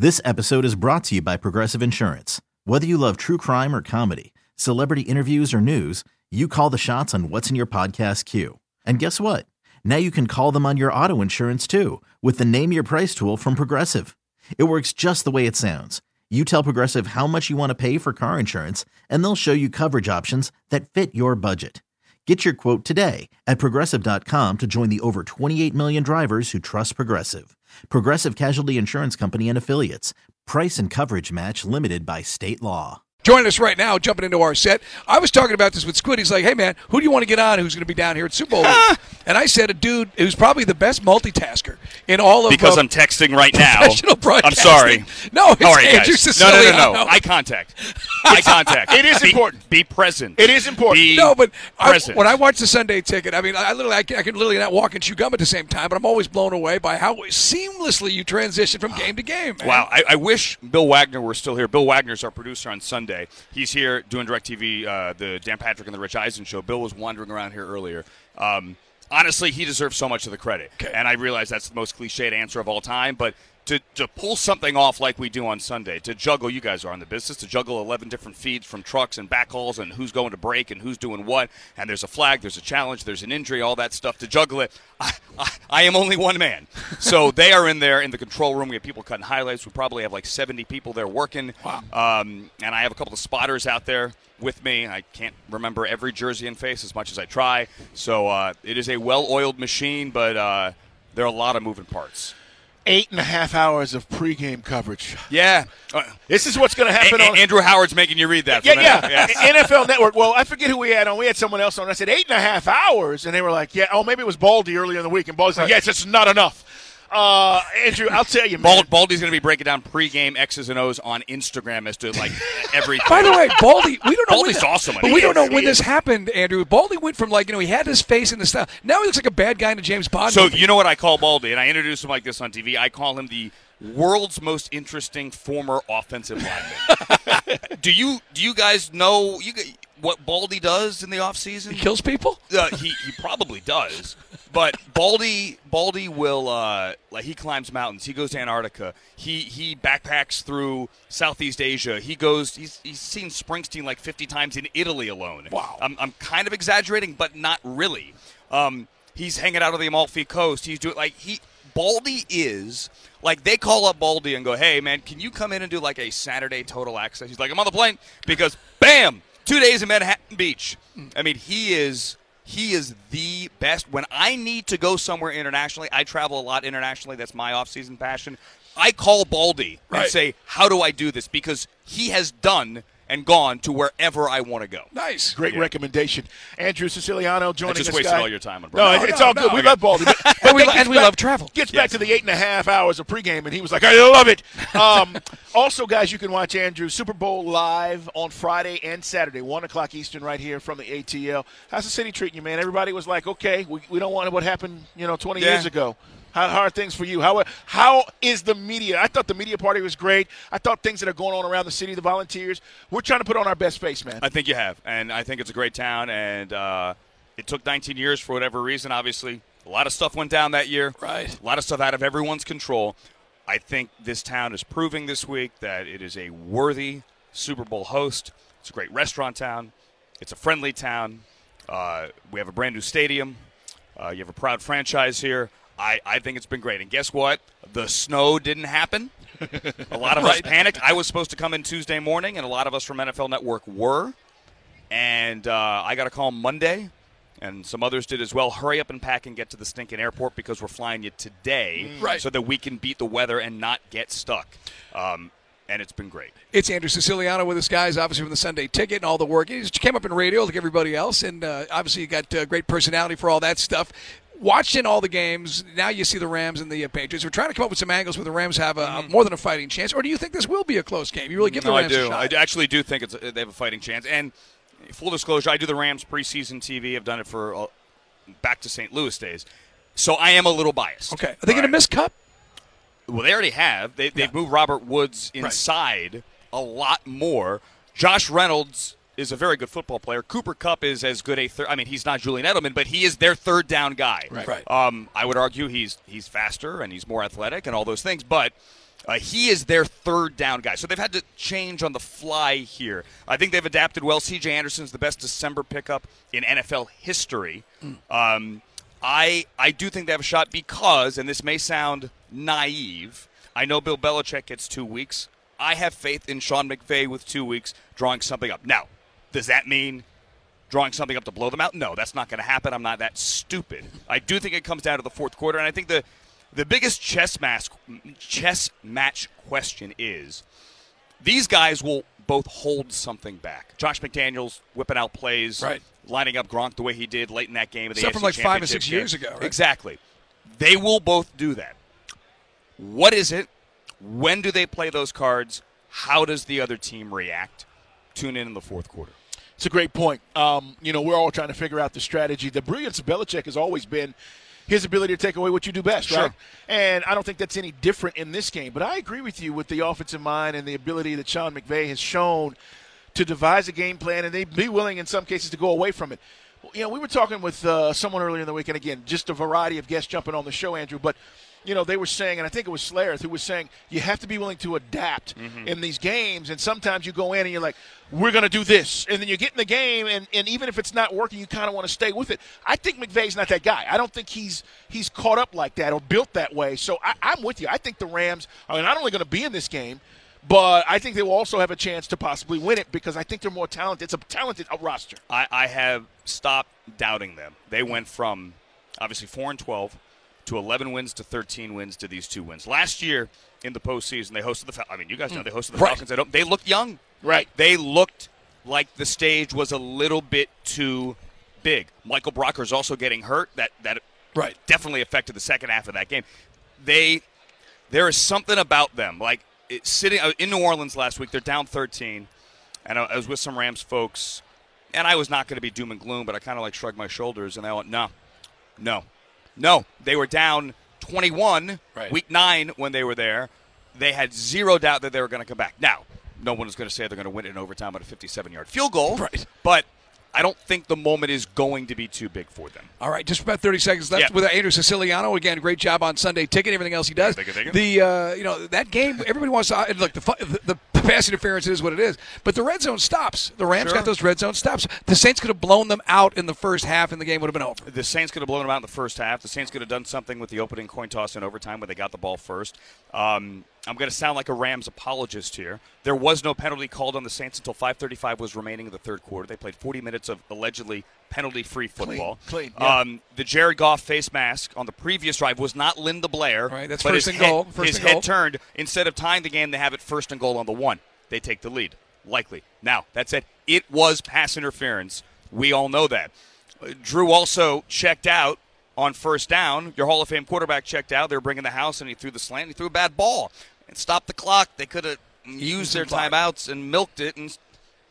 This episode is brought to you by Progressive Insurance. Whether you love true crime or comedy, celebrity interviews or news, you call the shots on what's in your podcast queue. And guess what? Now you can call them on your auto insurance too with the Name Your Price tool from Progressive. It works just the way it sounds. You tell Progressive how much you want to pay for car insurance, and they'll show you coverage options that fit your budget. Get your quote today at Progressive.com to join the over 28 million drivers who trust Progressive. Progressive Casualty Insurance Company and Affiliates. Price and coverage match limited by state law. Joining us right now, jumping into our set. I was talking about this with Squid. He's like, hey, man, who do you want to get on who's going to be down here at Super Bowl? And I said a dude who's probably the best multitasker in all of because I'm texting right now. Professional broadcasting. I'm sorry. No, it's all right, Andrew guys. Siciliano. No. Eye contact. Eye contact. It is important. Be present. It is important. No, but present. When I watch the Sunday Ticket, I mean, I can literally not walk and chew gum at the same time, but I'm always blown away by how seamlessly you transition from game to game, man. Wow. I wish Bill Wagner were still here. Bill Wagner's our producer on Sunday. He's here doing DirecTV, the Dan Patrick and the Rich Eisen show. Bill was wandering around here earlier. Honestly, he deserves so much of the credit. Okay. And I realize that's the most cliched answer of all time, but to pull something off like we do on Sunday, to juggle, you guys are in the business, to juggle 11 different feeds from trucks and backhauls and who's going to break and who's doing what, and there's a flag, there's a challenge, there's an injury, all that stuff, to juggle it, I am only one man. So they are in there in the control room. We have people cutting highlights. We probably have like 70 people there working. Wow. And I have a couple of spotters out there with me. I can't remember every jersey and face as much as I try. So it is a well-oiled machine, but there are a lot of moving parts. 8.5 hours of pregame coverage. Yeah. This is what's going to happen on Andrew Howard's making you read that. Yeah. Yes. NFL Network. Well, I forget who we had on. We had someone else on. I said 8.5 hours, and they were like, "Yeah." Oh, maybe it was Baldy earlier in the week, and Baldy's like, "Yes, it's not enough." Andrew, I'll tell you, man. Baldy's going to be breaking down pregame X's and O's on Instagram as to like everything. By the way, Baldy, we don't know. Baldy's awesome. But we don't know when this happened, Andrew. Baldy went from he had his face in the style. Now he looks like a bad guy in a James Bond So movie. you know what I call Baldy, and I introduce him like this on TV. I call him the world's most interesting former offensive lineman. Do you guys know what Baldy does in the offseason? He kills people? He probably does. But Baldy will he climbs mountains. He goes to Antarctica. He backpacks through Southeast Asia. He's seen Springsteen like 50 times in Italy alone. Wow. I'm kind of exaggerating, but not really. He's hanging out on the Amalfi Coast. He's doing Baldy is like, they call up Baldy and go, "Hey man, can you come in and do like a Saturday Total Access?" He's like, "I'm on the plane," because bam, 2 days in Manhattan Beach. I mean, he is the best. When I need to go somewhere internationally, I travel a lot internationally. That's my off-season passion. I call Baldy and say, "How do I do this?" Because he has done and gone to wherever I want to go. Nice. Great recommendation. Andrew Siciliano joining us. I just wasted all your time on No, it's all good. We love Baldy. But we love travel. Gets back to the 8.5 hours of pregame, and he was like, "I love it." Also, guys, you can watch Andrew Super Bowl live on Friday and Saturday, 1 o'clock Eastern, right here from the ATL. How's the city treating you, man? Everybody was like, "Okay, we don't want what happened, 20 years ago." How are things for you? How is the media? I thought the media party was great. I thought things that are going on around the city, the volunteers, we're trying to put on our best face, man. I think you have, and I think it's a great town, and it took 19 years for whatever reason. Obviously, a lot of stuff went down that year. Right. A lot of stuff out of everyone's control. I think this town is proving this week that it is a worthy Super Bowl host. It's a great restaurant town. It's a friendly town. We have a brand new stadium. You have a proud franchise here. I think it's been great. And guess what? The snow didn't happen. A lot of us panicked. I was supposed to come in Tuesday morning, and a lot of us from NFL Network were. And I got a call Monday, and some others did as well. Hurry up and pack and get to the stinking airport because we're flying you today so that we can beat the weather and not get stuck. And it's been great. It's Andrew Siciliano with us, guys, obviously from the Sunday Ticket and all the work. He just came up in radio like everybody else, and obviously you got great personality for all that stuff. Watching all the games, now you see the Rams and the Patriots. We're trying to come up with some angles where the Rams have more than a fighting chance. Or do you think this will be a close game? You really give the Rams a shot? I actually do think they have a fighting chance. And full disclosure, I do the Rams preseason TV. I've done it for back to St. Louis days. So I am a little biased. Okay. Are they going to miss Kupp? Well, they already have. They've moved Robert Woods inside a lot more. Josh Reynolds is a very good football player. Cooper Kupp is as good he's not Julian Edelman, but he is their third down guy. Right. I would argue he's faster and he's more athletic and all those things, but He is their third down guy. So they've had to change on the fly here. I think they've adapted well. C.J. Anderson's the best December pickup in NFL history. I do think they have a shot because, and this may sound naive, I know Bill Belichick gets 2 weeks. I have faith in Sean McVay with 2 weeks drawing something up. Now, does that mean drawing something up to blow them out? No, that's not going to happen. I'm not that stupid. I do think it comes down to the fourth quarter, and I think the biggest chess match question is these guys will both hold something back. Josh McDaniels whipping out plays, right, lining up Gronk the way he did late in that game. Except from like 5 or 6 years ago. Right? Exactly. They will both do that. What is it? When do they play those cards? How does the other team react? Tune in the fourth quarter. It's a great point. We're all trying to figure out the strategy. The brilliance of Belichick has always been his ability to take away what you do best, sure, right? And I don't think that's any different in this game. But I agree with you with the offensive mind and the ability that Sean McVay has shown to devise a game plan, and they'd be willing in some cases to go away from it. We were talking with someone earlier in the week, and again, just a variety of guests jumping on the show, Andrew, but they were saying, and I think it was Slareth who was saying, you have to be willing to adapt in these games. And sometimes you go in and you're like, we're going to do this. And then you get in the game, and even if it's not working, you kind of want to stay with it. I think McVay's not that guy. I don't think he's caught up like that or built that way. So I'm with you. I think the Rams are not only going to be in this game, but I think they will also have a chance to possibly win it because I think they're more talented. It's a talented roster. I have stopped doubting them. They went from, obviously, 4-12 to 11 wins to 13 wins to these 2 wins. Last year in the postseason, they hosted the Falcons. I mean, you guys know they hosted the Falcons. They looked young. Right. They looked like the stage was a little bit too big. Michael Brocker's also getting hurt. That definitely affected the second half of that game. There is something about them. Like sitting in New Orleans last week, they're down 13, and I was with some Rams folks, and I was not going to be doom and gloom, but I kind of like shrugged my shoulders, and they went, No, they were down 21 week 9 when they were there. They had zero doubt that they were going to come back. Now, no one is going to say they're going to win it in overtime on a 57-yard field goal. Right. But I don't think the moment is going to be too big for them. All right, just about 30 seconds left with Andrew Siciliano. Again, great job on Sunday Ticket, everything else he does. Thank you. That game, everybody wants to look. The pass interference is what it is, but the red zone stops. The Rams got those red zone stops. The Saints could have blown them out in the first half, and the game would have been over. The Saints could have blown them out in the first half. The Saints could have done something with the opening coin toss in overtime when they got the ball first. I'm going to sound like a Rams apologist here. There was no penalty called on the Saints until 5:35 was remaining in the third quarter. They played 40 minutes of allegedly penalty-free football. Clean, yeah. The Jared Goff face mask on the previous drive was not Linda Blair. Right, that's but first and goal. His head turned. Instead of tying the game, they have it first and goal on the 1. They take the lead, likely. Now, that said, it was pass interference. We all know that. Drew also checked out on first down. Your Hall of Fame quarterback checked out. They were bringing the house, and he threw the slant. He threw a bad ball and stopped the clock. They could have used their timeouts and milked it and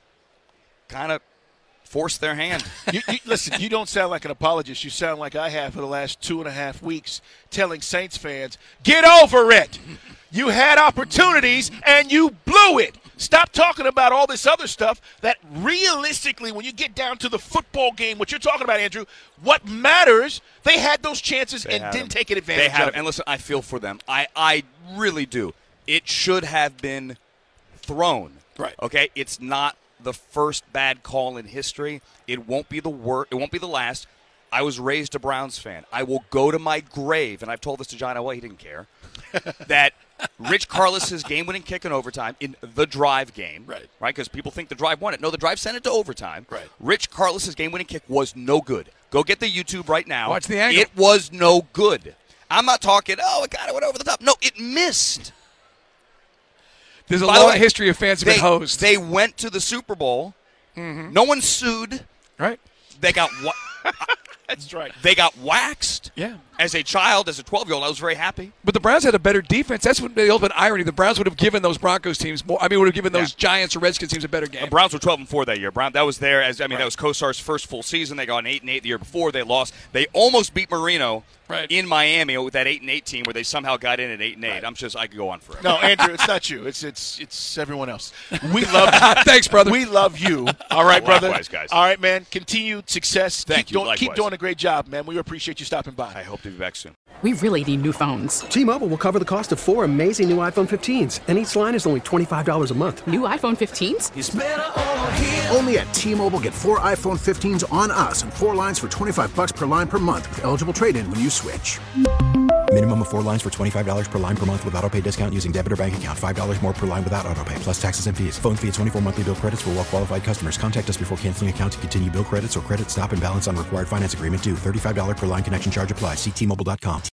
kind of forced their hand. Listen, you don't sound like an apologist. You sound like I have for the last 2.5 weeks telling Saints fans, get over it. You had opportunities, and you blew it. Stop talking about all this other stuff that realistically, when you get down to the football game, what you're talking about, Andrew, what matters, they had those chances and didn't take advantage of it. And listen, I feel for them. I really do. It should have been thrown. Right. Okay? It's not the first bad call in history. It won't be the worst. It won't be the last. I was raised a Browns fan. I will go to my grave, and I've told this to John Elway, he didn't care, that Rich Carlos' game-winning kick in overtime in the drive game, right? Because people think the drive won it. No, the drive sent it to overtime. Right. Rich Carlos' game-winning kick was no good. Go get the YouTube right now. Watch the angle. It was no good. I'm not talking, it kind of went over the top. No, it missed. There's a long history of fans have been hosed. They went to the Super Bowl. Mm-hmm. No one sued. Right. They got That's right. They got waxed. Yeah. As a child, as a 12-year-old, I was very happy. But the Browns had a better defense. That's what the ultimate irony. The Browns would have given those Broncos teams more. Would have given those Giants or Redskins teams a better game. The Browns were 12-4 that year. That was there that was Kosar's first full season. They got an 8-8 the year before. They lost. They almost beat Marino in Miami with that 8-8 team where they somehow got in at 8-8. Right. I could go on forever. No, Andrew, it's not you. It's everyone else. We love you. Thanks, brother. We love you. All right, brother. Likewise, guys. All right, man. Continued success. Thank you. Keep doing a great job, man. We appreciate you stopping by. I hope to be back soon. We really need new phones. T-Mobile will cover the cost of 4 amazing new iPhone 15s, and each line is only $25 a month. New iPhone 15s? It's better over here. Only at T-Mobile, get 4 iPhone 15s on us and 4 lines for $25 per line per month with eligible trade-in when you switch. Minimum of 4 lines for $25 per line per month with autopay discount using debit or bank account. $5 more per line without autopay, plus taxes and fees. Phone fee at 24 monthly bill credits for well-qualified customers. Contact us before canceling account to continue bill credits or credit stop and balance on required finance agreement due. $35 per line connection charge applies. See T-Mobile.com.